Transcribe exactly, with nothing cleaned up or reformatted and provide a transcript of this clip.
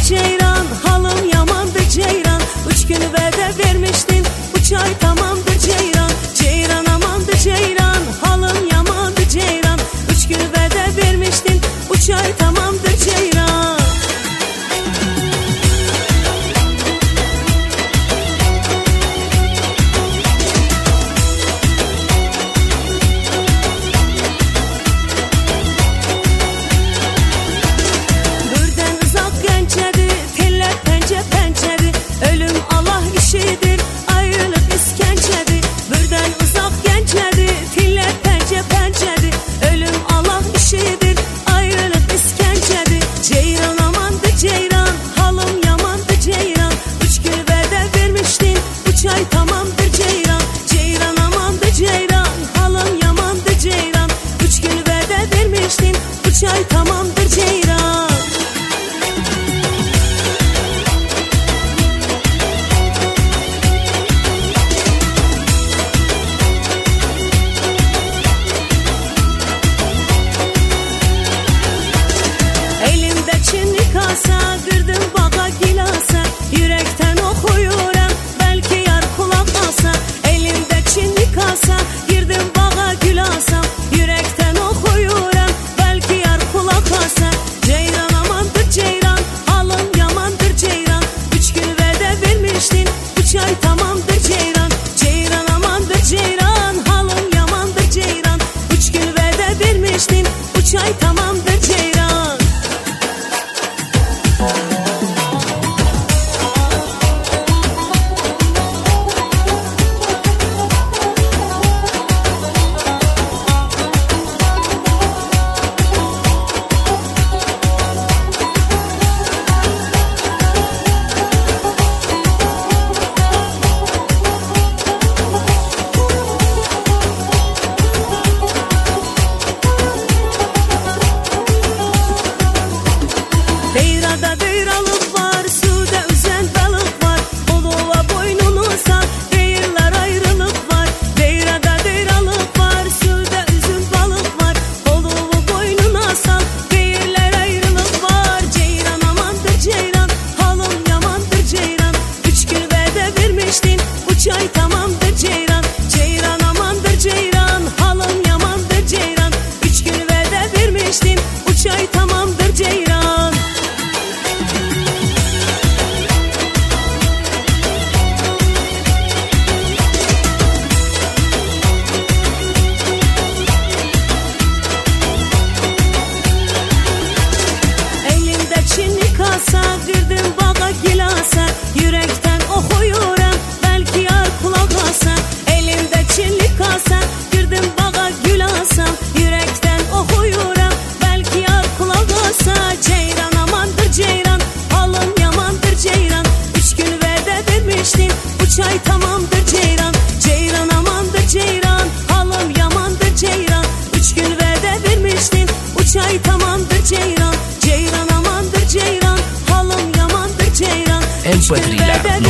ceyran, halım yamandır ceyran. Üç gün vədə vermiştin, üç ay tamamdır ceyran. Ceyran amandır ceyran, halım yamandır ceyran. Üç gün vədə vermiştin, üç ay tamamdır ceyran. Üç ay tamamdır ceyran. Elimde çinli kasa, kırdım bağa gilasa. Yürekten okuyuram, belki yar kulak alsa. Elimde çinli kasa, girdim bağa gülasa. Yürekten okuyuram, belki yar kulak alsa. Ceyran amandır ceyran, halım yamandır ceyran. Üç gün vədə vermiştin, üç ay tamamdır ceyran. Ceyran amandır ceyran, halım yamandır ceyran. Üç gün vədə vermiştin, üç ay tamamdır ceyran. Deyrada deyralık var, suda üzen balık var. Olova boynunu sal, deyirlər ayrılık var. Deyrada deyralık var, suda üzün balık var. Olova boynuna sal, deyirlər ayrılık var. Ceyran amandır ceyran, halım yamandır ceyran. Üç gün vədə vermiştin, üç ay tamamdır ceyran. Ceyran amandır ceyran, halım yamandır ceyran. Üç gün vədə vermiştin, üç ay tamamdır ceyran. Çinli kasa, kırdım bağa gilasa. Yürekten okuyuram, belki yar kulak alsa. Elimde çinli kasa, kırdım bağa gülasa. Yürekten okuyuram, belki yar kulak alsa. Ceyran amandır ceyran, halım yamandır ceyran. Üç gün vədə vermiştin, üç ay tamamdır ceyran. Ceyran amandır ceyran, halım yamandır ceyran. Üç gün vədə vermiştin, üç ay tamamdır ceyran. Ceyran amandır ceyran, halım yamandır ceyran. em pe triller